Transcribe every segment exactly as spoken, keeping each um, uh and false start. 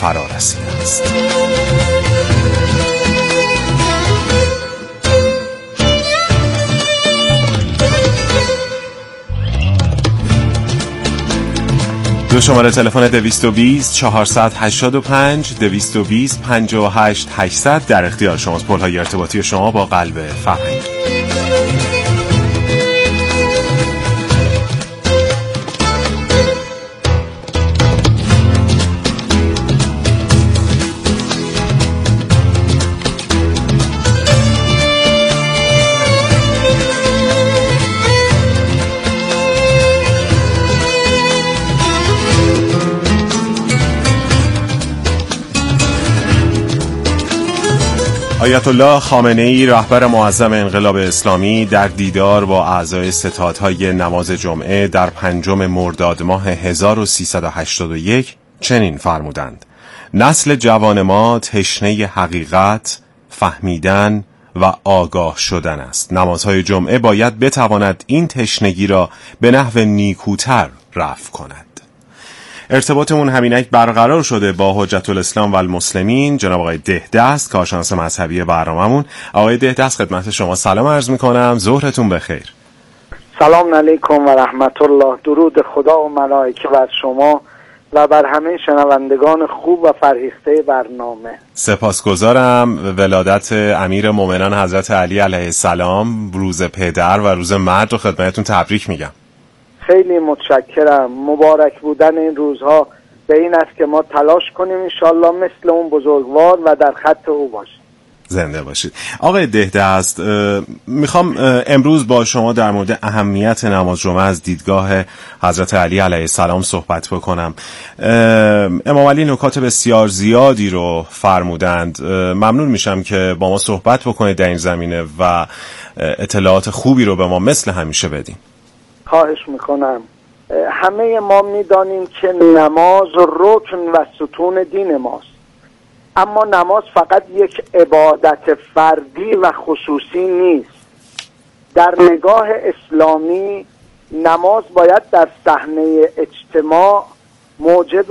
فرا رسیده است. دو شماره تلفن دویست و بیست چهارصد و هشتاد و پنج دویست و بیست پنجاه و هشت هشتصد در اختیار شماست. پل‌های ارتباطی شما با قلب فرهنگ. آیت الله خامنه‌ای رهبر معظم انقلاب اسلامی در دیدار با اعضای ستادهای نماز جمعه در پنجم مرداد ماه هزار و سیصد و هشتاد و یک چنین فرمودند: نسل جوان ما تشنه حقیقت، فهمیدن و آگاه شدن است. نمازهای جمعه باید بتواند این تشنگی را به نحو نیکوتر رفع کند. ارتباطمون همینک برقرار شده با حجت الاسلام و المسلمین جناب آقای دهدست، کارشناس مذهبی برنامه‌مون. آقای دهدست خدمت شما سلام عرض میکنم، ظهرتون بخیر. سلام علیکم و رحمت الله. درود خدا و ملائکه بر شما و بر همه شنوندگان خوب و فرهیخته برنامه. سپاسگزارم. ولادت امیر مومنان حضرت علی علیه السلام، روز پدر و روز مرد رو خدمتتون تبریک میگم. خیلی متشکرم. مبارک بودن این روزها به این است که ما تلاش کنیم انشالله مثل اون بزرگوار و در خط او باشیم. زنده باشید. آقای دهدست، میخوام امروز با شما در مورد اهمیت نماز جمعه از دیدگاه حضرت علی علیه السلام صحبت بکنم. امام علی نکات بسیار زیادی رو فرمودند. ممنون میشم که با ما صحبت بکنید در این زمینه و اطلاعات خوبی رو به ما مثل همیشه بدین. خواهش میکنم. همه ما میدانیم که نماز رکن و ستون دین ماست، اما نماز فقط یک عبادت فردی و خصوصی نیست. در نگاه اسلامی نماز باید در صحنه اجتماع موجب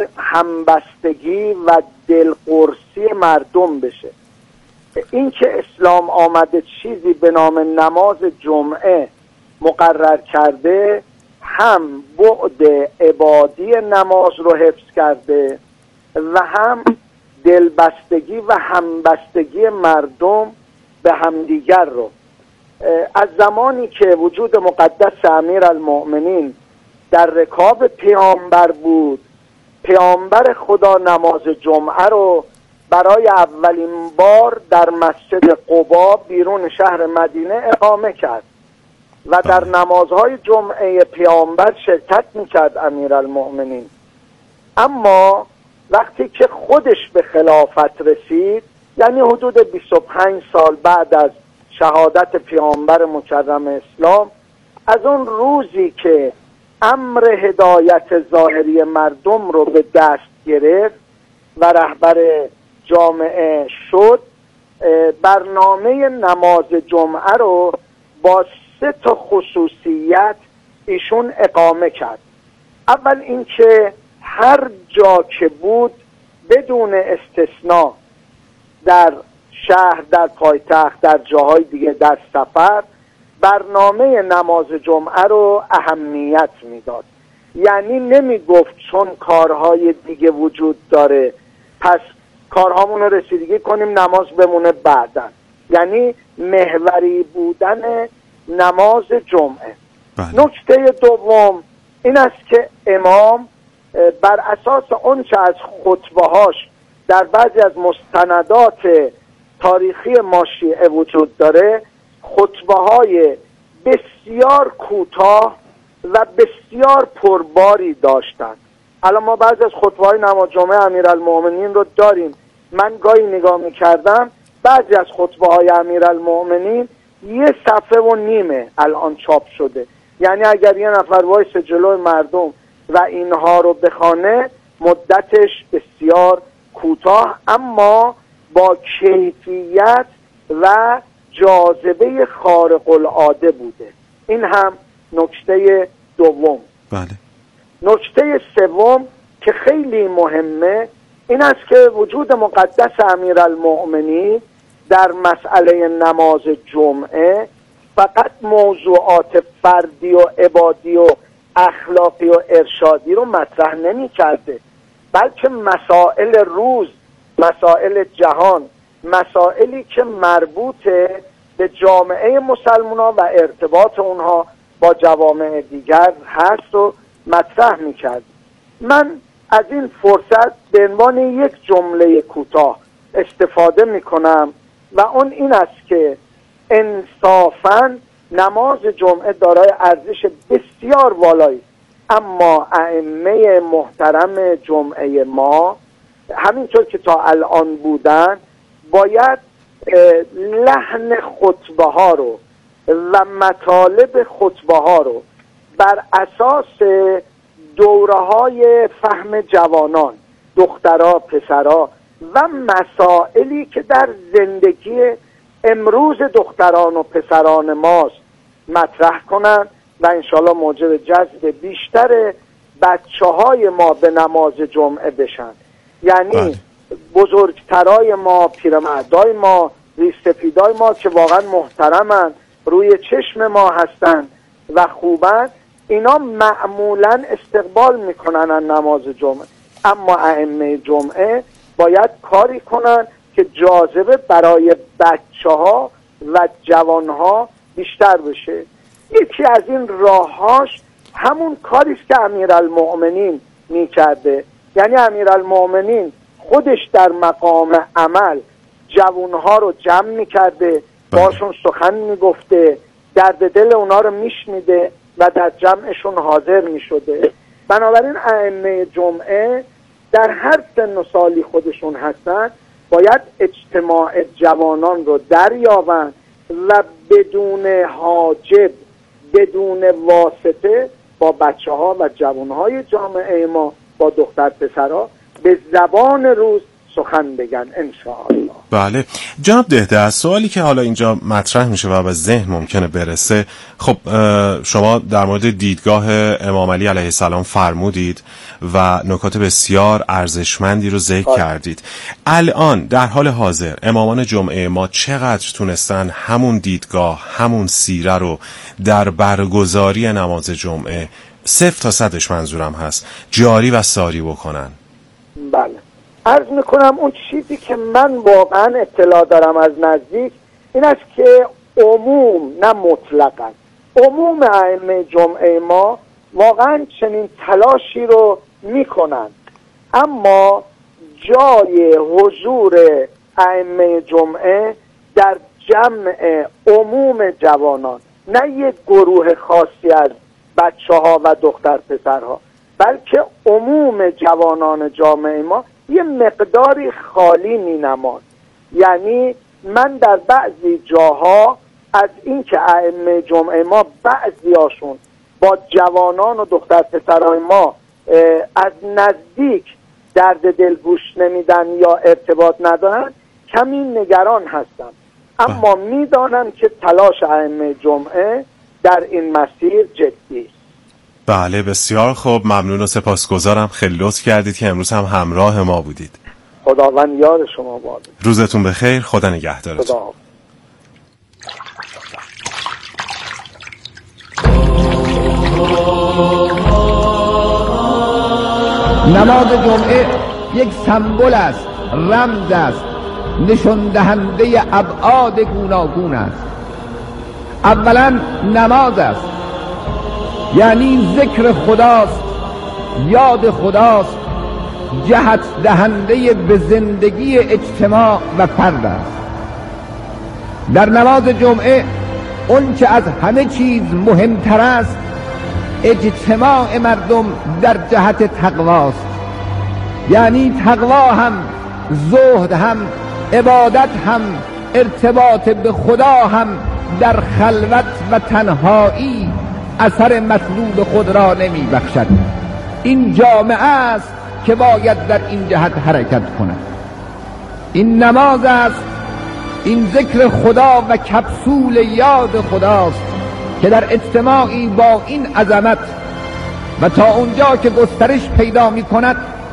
همبستگی و دلقرصی مردم بشه. این که اسلام آمده چیزی به نام نماز جمعه مقرر کرده، هم بعد عبادی نماز رو حفظ کرده و هم دلبستگی و همبستگی مردم به همدیگر رو. از زمانی که وجود مقدس امیرالمؤمنین در رکاب پیامبر بود، پیامبر خدا نماز جمعه رو برای اولین بار در مسجد قبا بیرون شهر مدینه اقامه کرد و در نمازهای جمعه پیامبر شرکت میکرد امیرالمؤمنین. اما وقتی که خودش به خلافت رسید، یعنی حدود بیست و پنج سال بعد از شهادت پیامبر مکرم اسلام، از اون روزی که امر هدایت ظاهری مردم رو به دست گرفت و رهبر جامعه شد، برنامه نماز جمعه رو با سه تا خصوصیت ایشون اقامه کرد. اول اینکه هر جا که بود بدون استثناء، در شهر، در پایتخت، در جاهای دیگه، در سفر، برنامه نماز جمعه رو اهمیت میداد. یعنی نمی گفت چون کارهای دیگه وجود داره پس کارهامون رو رسیدگی کنیم نماز بمونه بعدن. یعنی محوری بودن نماز جمعه. بله. نکته دوم این است که امام بر اساس اون چه از خطبه‌هاش در بعضی از مستندات تاریخی ما شیعه وجود داره، خطبه‌های بسیار کوتاه و بسیار پرباری داشتند. الان ما بعضی از خطبه‌های نماز جمعه امیرالمؤمنین رو داریم. من گاهی نگاه می‌کردم بعضی از خطبه‌های امیرالمؤمنین یه صفحه و نیمه الان چاپ شده. یعنی اگر یه نفر وایس جلوی مردم و اینها رو بخونه مدتش بسیار کوتاه اما با کیفیت و جاذبه خارق العاده بوده. این هم نکته دوم. بله. نکته سوم که خیلی مهمه این است که وجود مقدس امیرالمؤمنین در مسئله نماز جمعه فقط موضوعات فردی و عبادی و اخلاقی و ارشادی رو مطرح نمی کرده، بلکه مسائل روز، مسائل جهان، مسائلی که مربوط به جامعه مسلمانان و ارتباط اونها با جوامع دیگر هست و مطرح می کرد. من از این فرصت به عنوان یک جمله کوتاه استفاده می کنم و اون این است که انصافاً نماز جمعه دارای ارزش بسیار والایی، اما ائمه محترم جمعه ما همینطور که تا الان بودن باید لحن خطبه ها رو و مطالب خطبه ها رو بر اساس دوره های فهم جوانان، دخترها، پسرها و مسائلی که در زندگی امروز دختران و پسران ماست مطرح کنند و انشالله موجب جذب بیشتر بچه های ما به نماز جمعه بشن. یعنی بله. بزرگترای ما، پیرمردای ما، ریشسفیدای ما که واقعا محترمن، روی چشم ما هستن و خوبن، اینا معمولا استقبال میکنن از نماز جمعه، اما ائمه جمعه باید کاری کنن که جاذبه برای بچه ها و جوان ها بیشتر بشه. یکی از این راهاش همون کاری است که امیرالمؤمنین میکرده، یعنی امیرالمؤمنین خودش در مقام عمل جوانها رو جمع میکرده، باشون سخن میگفته، درد دل اونا رو میشنیده و در جمعشون حاضر میشده. بنابراین ائمه جمعه در هر سن و سالی خودشون هستن باید اجتماع جوانان رو دریابن و بدون حاجب، بدون واسطه با بچه ها و جوان های جامعه ما، با دختر پسرها به زبان روز سخن بگن انشاءالله. بله جناب دهدست، سوالی که حالا اینجا مطرح میشه و به ذهن ممکنه برسه، خب شما در مورد دیدگاه امام علی علیه السلام فرمودید و نکات بسیار ارزشمندی رو ذکر آه. کردید. الان در حال حاضر امامان جمعه ما چقدر تونستن همون دیدگاه، همون سیره رو در برگزاری نماز جمعه صفر تا صدش منظورم هست جاری و ساری بکنن؟ بله عرض میکنم اون چیزی که من واقعا اطلاع دارم از نزدیک این است که عموم، نه مطلقا، عموم ائمه جمعه ما واقعا چنین تلاشی رو میکنن، اما جای حضور ائمه جمعه در جمع عموم جوانان، نه یک گروه خاصی از بچه ها و دختر پسرها، بلکه عموم جوانان جامعه ما یه مقداری خالی می نماد. یعنی من در بعضی جاها از این که ائمه جمعه ما بعضی هاشون با جوانان و دختر پسرای ما از نزدیک درد دل گوش نمیدن یا ارتباط ندارن کمی نگران هستم، اما میدانم که تلاش ائمه جمعه در این مسیر جدی. بله بسیار خوب، ممنون و سپاسگزارم، خیلی لطف کردید که امروز هم همراه ما بودید. خداوند یار شما باد. روزتون بخیر، خدا نگهدارتون. خدا. نماز جمعه یک سمبل است، رمز است، نشان دهنده ابعاد گوناگون است. اولا نماز است، یعنی ذکر خداست، یاد خداست، جهت دهنده به زندگی اجتماع و فرد است. در نماز جمعه اون که از همه چیز مهمتر است اجتماع مردم در جهت تقواست، یعنی تقوا هم، زهد هم، عبادت هم، ارتباط به خدا هم در خلوت و تنهایی اثر مطلوب خود را نمی بخشد. این جامعه است که باید در این جهت حرکت کند. این نماز است، این ذکر خدا و کپسول یاد خداست که در اجتماعی با این عظمت و تا اونجا که گسترش پیدا می کند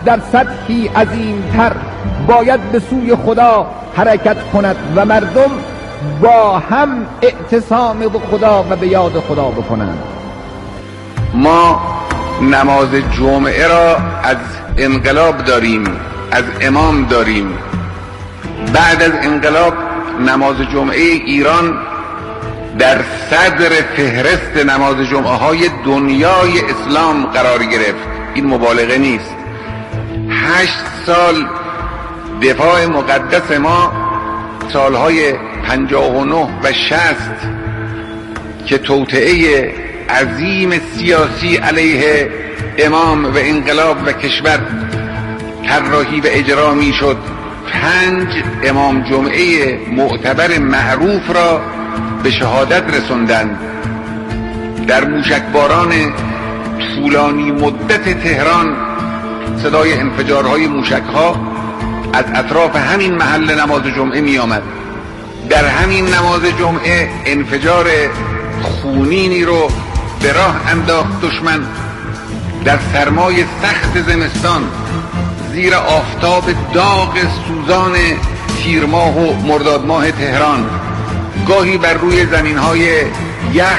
در سطحی عظیمتر باید به سوی خدا حرکت کند و مردم با هم اعتصام به خدا و به یاد خدا بکنند. ما نماز جمعه را از انقلاب داریم، از امام داریم. بعد از انقلاب نماز جمعه ایران در صدر فهرست نماز جمعه های دنیای اسلام قرار گرفت. این مبالغه نیست. هشت سال دفاع مقدس ما، سالهای پنجاه و نه و شصت که توطئه عظیم سیاسی علیه امام و انقلاب و کشور طراحی و اجرا می شد، پنج امام جمعه معتبر معروف را به شهادت رسوندند. در موشکباران طولانی مدت تهران صدای انفجارهای موشکها از اطراف همین محل نماز جمعه می آمد. در همین نماز جمعه انفجار خونینی رو به راه انداخت دشمن در سرمای سخت زمستان، زیر آفتاب داغ سوزان تیر ماه و مرداد ماه تهران، گاهی بر روی زمینهای یخ،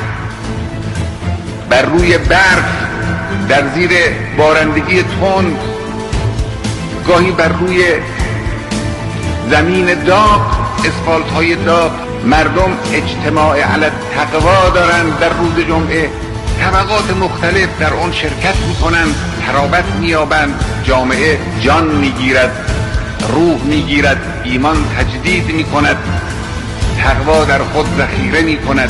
بر روی برف، در زیر بارندگی تند، گاهی بر روی زمین داغ، اسفالت های داغ. مردم اجتماع علی التقوا دارند در روز جمعه، طبقات مختلف در آن شرکت میکنند، ترابط مییابند، جامعه جان میگیرد، روح میگیرد، ایمان تجدید میکند، تقوا در خود ذخیره میکند.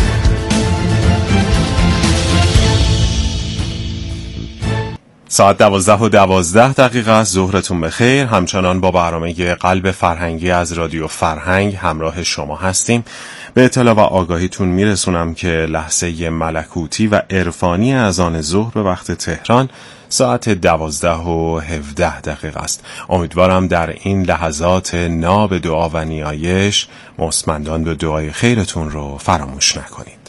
ساعت دوازده و دوازده دقیقه است. ظهرتون بخیر. همچنان با برنامه قلب فرهنگی از رادیو فرهنگ همراه شما هستیم. به اطلاع و آگاهیتون میرسونم که لحظه ملکوتی و عرفانی اذان ظهر به وقت تهران ساعت دوازده و هفده دقیقه است. امیدوارم در این لحظات ناب دعا و نیایش مستمندان به دعای خیرتون رو فراموش نکنید.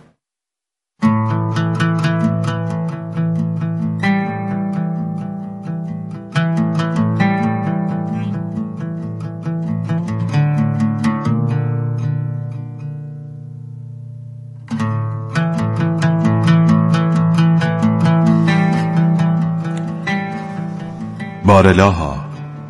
بارالها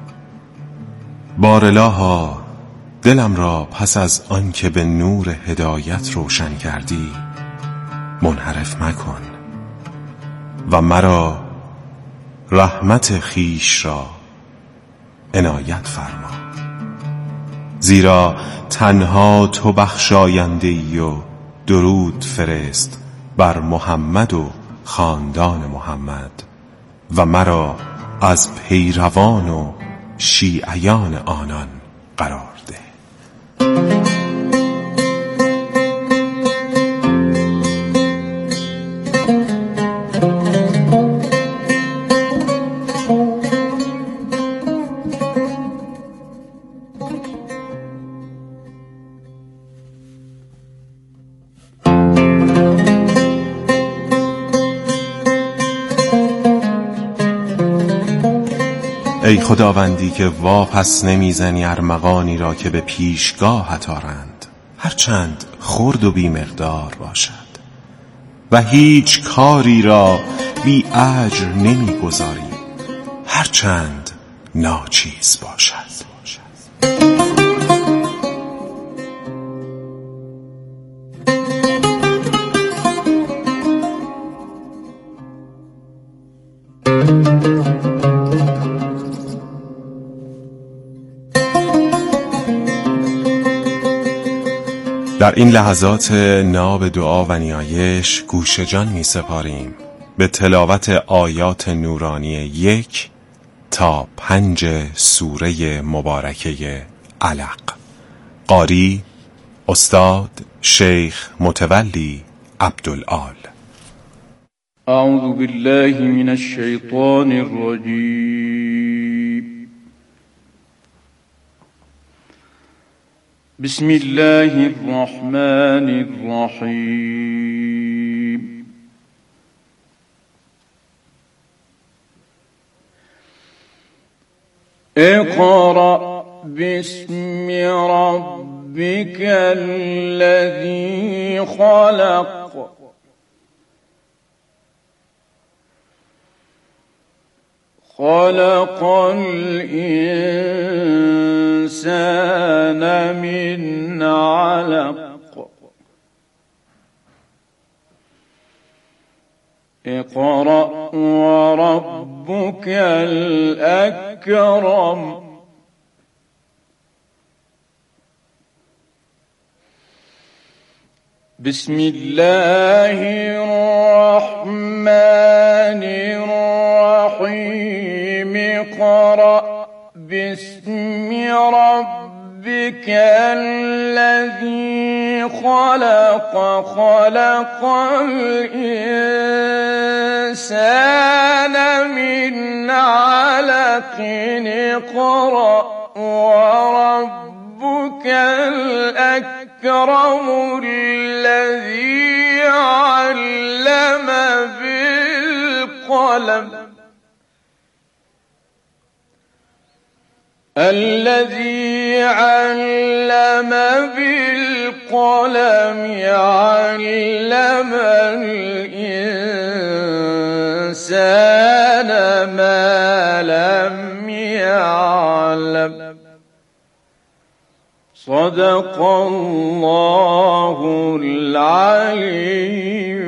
بارالها دلم را پس از آن که به نور هدایت روشن کردی منحرف مکن و مرا رحمت خیش را عنایت فرما، زیرا تنها تو بخشاینده ای و درود فرست بر محمد و خاندان محمد و مرا از پیروان و شیعیان آنان قرار ده. ای خداوندی که واپس نمیزنی ارمغانی را که به پیشگاهت آرند، هرچند خرد و بی مقدار باشد، و هیچ کاری را بی اجر نمیگذاری هرچند ناچیز باشد. در این لحظات ناب دعا و نیایش گوش جان می سپاریم به تلاوت آیات نورانی یک تا پنج سوره مبارکه علق. قاری استاد شیخ متولی عبدالآل. اعوذ بالله من الشیطان الرجیم. بسم الله الرحمن الرحیم. اقرأ باسم ربك الذي خلق خلق الإنسان من علق اقرأ وربك الأكرم بسم الله الرحمن الرحيم اقرأ باسم ربك الذي خلق خلق الإنسان من علق اقرأ وربك الأكرم الذي علم بالقلم الذي علم بالقلم علم الإنسان ما لم يعلم صدق الله العلي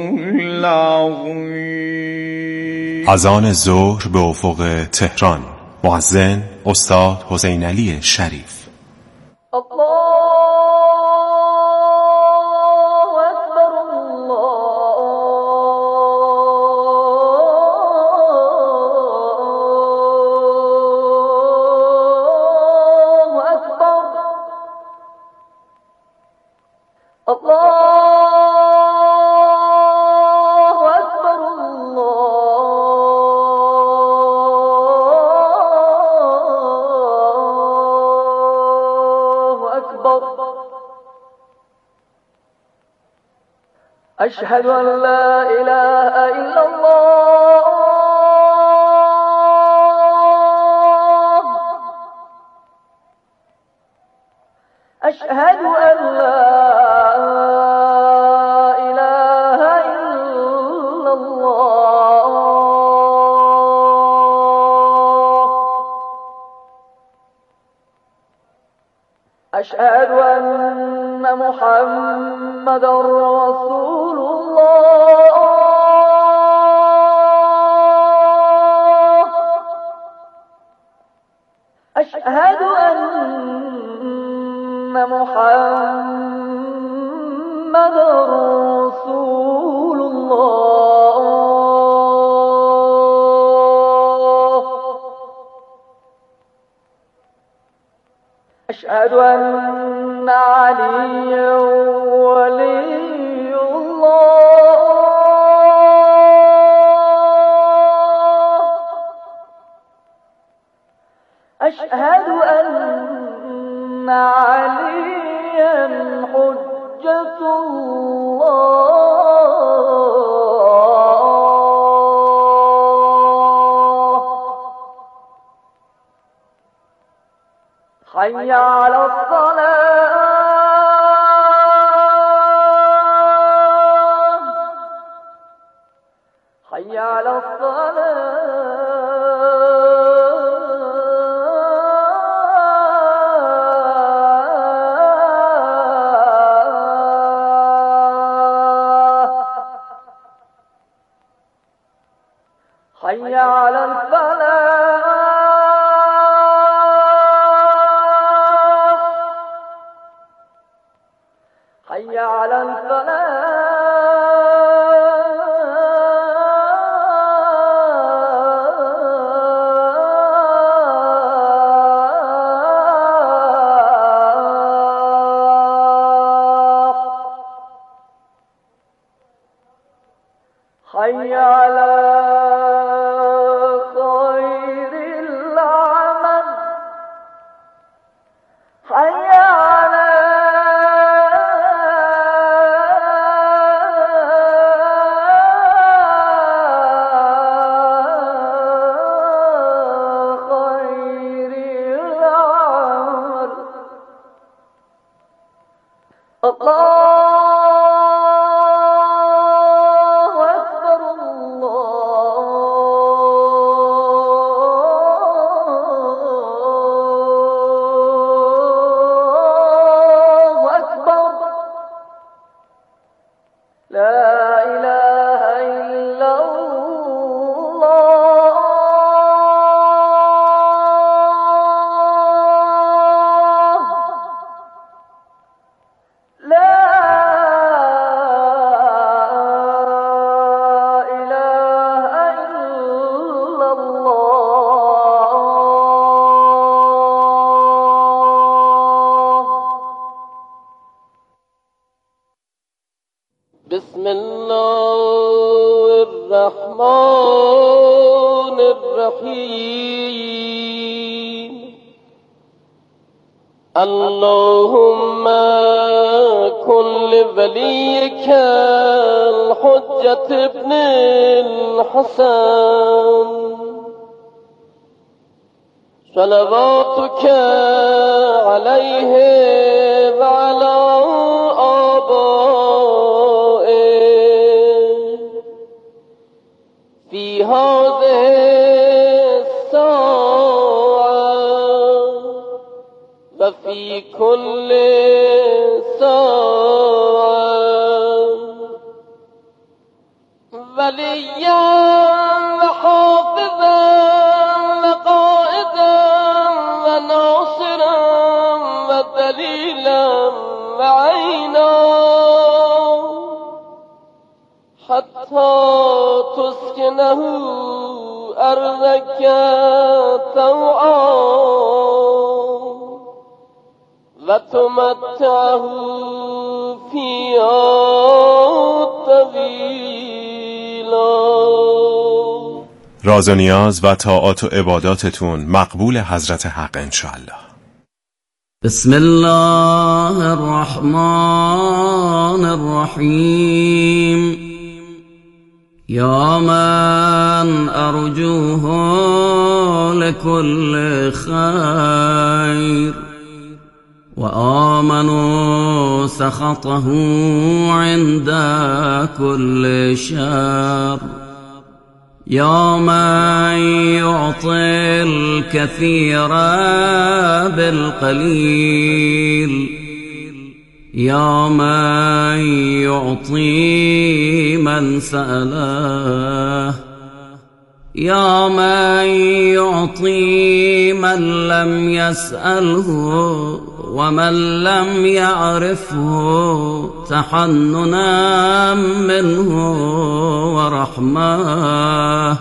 العظيم. اذان ظهر به افق تهران. مؤذن استاد حسین علی شریف. أشهد أن لا إله إلا الله أشهد أن لا إله إلا الله أشهد أن محمدا رسول الله أشهد أن محمدا رسول الله أشهد أن عليا ولي الله أشهد أن عليا حجة الله حي على الصلاة حي على الصلاة حي على الفلاح حي على الفلاح حي على خير العمل حي على خير بسم الله الرحمن الرحیم. اللهم كن لوليك الحجة ابن الحسن صلواتك عليه وعلى في هذه الساعة وفي كل ساعة وليا وحافظا وقائدا وناصرا ودليلا وعينا حتى تسكنه أرضك طوعا وتمتعه فيها طويلا. راز و نیاز و طاعات و عباداتتون مقبول حضرت حق انشاءالله. بسم الله الرحمن الرحیم. یا من ارجوه لكل خیر و آمنوا سخطه عند كل شر. یا من يعطي الكثير بالقليل. یا من يعطي من سأله. یا من يعطي من لم يسأله ومن لم يعرفه تحننا منه ورحمة.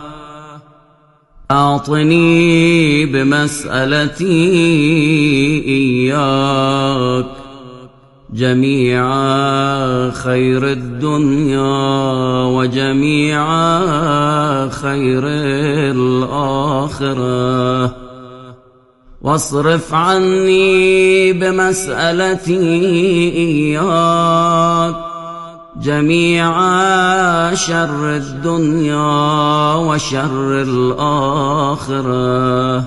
أعطني بمسألتي إياك جميع خير الدنيا وجميع خير الآخرة واصرف عني بمسألتي إياك جميع شر الدنيا وشر الآخرة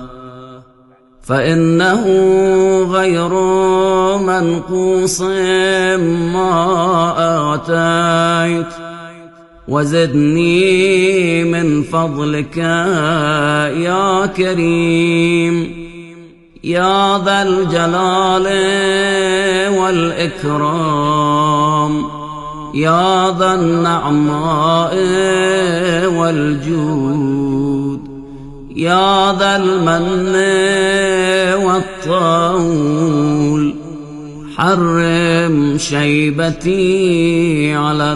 فإنه غير منقوص ما آتيت وزدني من فضلك يا كريم يا ذا الجلال والإكرام يا ذا النعماء والجود يا ذا المن والطول حرم شيبتي على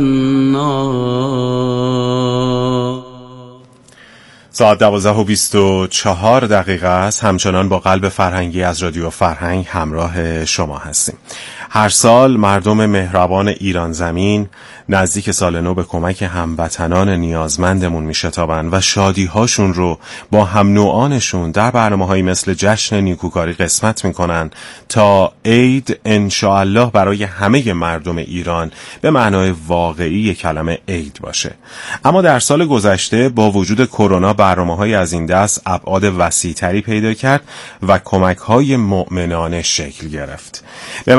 النار. ساعت دوازده و بیست و چهار دقیقه است. همچنان با قلب فرهنگی از رادیو فرهنگ همراه شما هستیم. هر سال مردم مهربان ایران زمین نزدیک سال نو به کمک هموطنان نیازمندمون میشتابند و شادی‌هاشون رو با هم نوعانشون در برنامه‌هایی مثل جشن نیکوکاری قسمت میکنن تا عید انشاءالله برای همه مردم ایران به معنای واقعی کلمه عید باشه. اما در سال گذشته با وجود کرونا برنامه‌های از این دست ابعاد وسیع‌تری پیدا کرد و کمک‌های مؤمنانه شکل گرفت. به منظور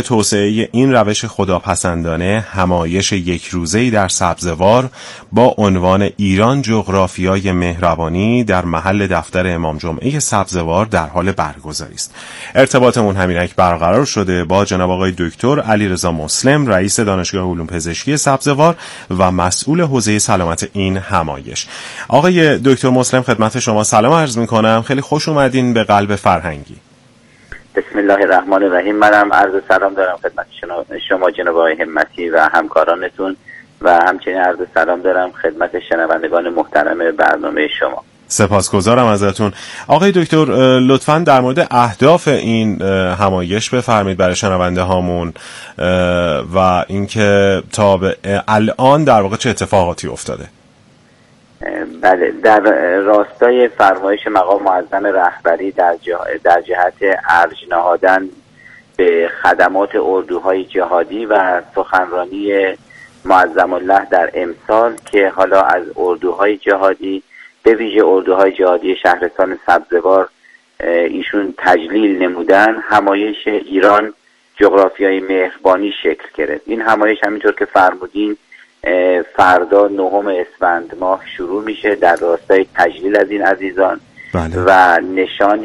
توسعه این روش خداپسندانه همایش یک روزه‌ای در سبزوار با عنوان ایران جغرافیای مهربانی در محل دفتر امام جمعه سبزوار در حال برگزاری است. ارتباطمون همینک برقرار شده با جناب آقای دکتر علیرضا مسلم، رئیس دانشگاه علوم پزشکی سبزوار و مسئول حوزه سلامت این همایش. آقای دکتر مسلم، خدمت شما سلام عرض می‌کنم. خیلی خوش اومدین به قلب فرهنگی. بسم الله الرحمن الرحیم. منم عرض سلام دارم خدمت شما جناب آقای همتی و همکارانتون و همچنین عرض سلام دارم خدمت شنوندگان محترم برنامه شما. سپاسگزارم ازتون. آقای دکتر، لطفاً در مورد اهداف این همایش بفرمایید برای شنونده هامون و اینکه تا به الان در واقع چه اتفاقاتی افتاده. بله، در راستای فرمایش مقام معظم رهبری در, در جهت ارج نهادن به خدمات اردوهای جهادی و سخنرانی معظم الله در امسال که حالا از اردوهای جهادی به ویژه اردوهای جهادی شهرستان سبزوار ایشون تجلیل نمودن، همایش ایران جغرافیای مهربانی شکل گرفت. این همایش همینطور که فرمودین فردا نهم اسفند ماه شروع میشه در راستای تجلیل از این عزیزان. بله. و نشان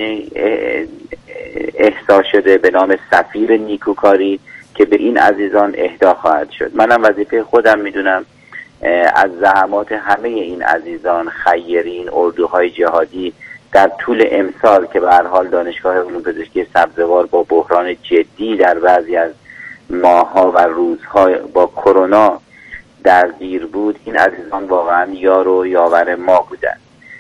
احضار شده به نام سفیر نیکوکاری که به این عزیزان اهدا خواهد شد. منم وظیفه خودم میدونم از زحمات همه این عزیزان خیرین اردوهای جهادی در طول امسال که به هر حال دانشگاه علوم پزشکی سبزوار با بحران جدی در بعضی از ماه‌ها و روزها با کرونا درگیر بود، این عزیزان واقعا یار و یاور ما بودن.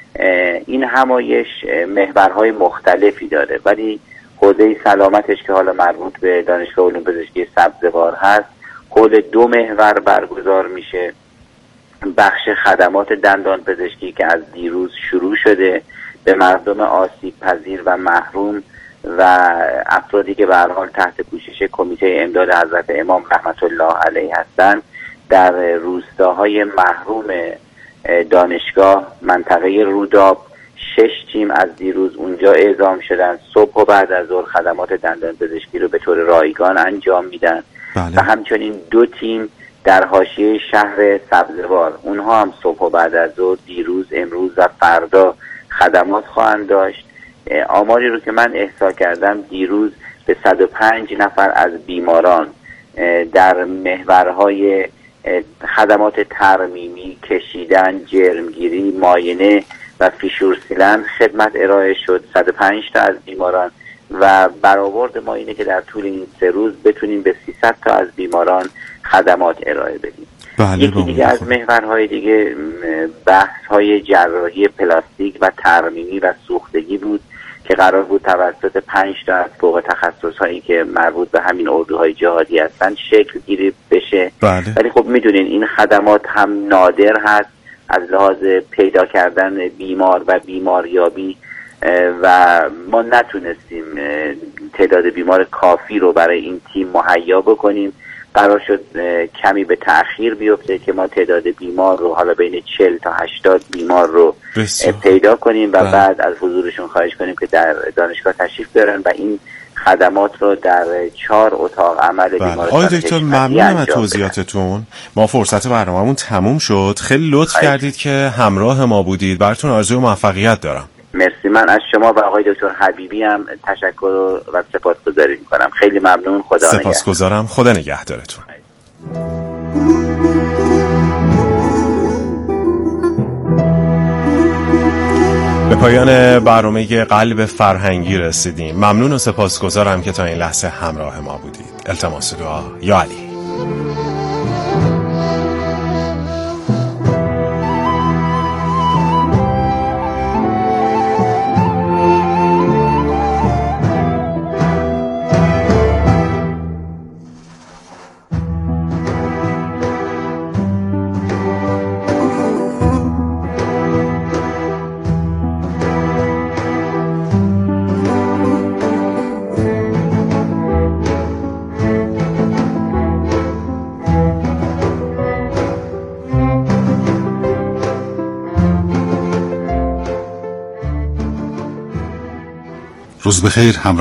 این همایش محورهای مختلفی داره، ولی حوزه سلامتش که حالا مربوط به دانشگاه علوم پزشکی سبزوار هست حول دو محور برگزار میشه. بخش خدمات دندان پزشکی که از دیروز شروع شده به مردم آسیب پذیر و محروم و افرادی که به هر حال تحت پوشش کمیته امداد حضرت امام رحمت الله علیه هستند در روستاهای محروم دانشگاه منطقه روداب شش تیم از دیروز اونجا اعزام شدن. صبح و بعد از ظهر خدمات دندان پزشکی رو به طور رایگان انجام میدن. بله. و همچنین دو تیم در حاشیه شهر سبزوار، اونها هم صبح و بعد از ظهر دیروز، امروز و فردا خدمات خواهند داشت. آماری رو که من احصا کردم دیروز به صد و پنج نفر از بیماران در محورهای خدمات ترمیمی، کشیدن، جرمگیری، معاینه و فیشور سیلن خدمت ارائه شد. صد و پنج تا از بیماران و برآورد ما اینه که در طول این سه روز بتونیم به سیصد تا از بیماران خدمات ارائه بدیم. بله. یکی دیگه از محورهای دیگه بحث‌های جراحی پلاستیک و ترمیمی و سوختگی بود که قرار بود توسط پنج تا از فوق تخصص‌هایی که مربوط به همین اردوهای جهادی هستن شکل گیری بشه. بله. ولی خب میدونین این خدمات هم نادر هست از لحاظ پیدا کردن بیمار و بیماریابی و ما نتونستیم تعداد بیمار کافی رو برای این تیم مهیا بکنیم. قرار شد کمی به تأخیر بیفته که ما تعداد بیمار رو حالا بین چهل تا هشتاد بیمار رو بسیار پیدا کنیم و بله. بعد از حضورشون خواهش کنیم که در دانشگاه تشریف بیارن و این خدمات رو در چهار اتاق عمل بله. بیمارستان آقای دکتر ممنونم از توضیحاتتون. ما فرصت برنامه‌مون تموم شد. خیلی لطف کردید که همراه ما بودید. براتون آرزوی موفقیت دارم. مرسی. من از شما و آقای دکتر حبیبی هم تشکر و سپاسگزاری می‌کنم. خیلی ممنون. خدا نگهدار. سپاسگزارم. خدا نگهدارتون. به پایان برنامه قلب فرهنگی رسیدیم. ممنون و سپاسگزارم که تا این لحظه همراه ما بودید. التماس دعا یا علی. روز بخیر.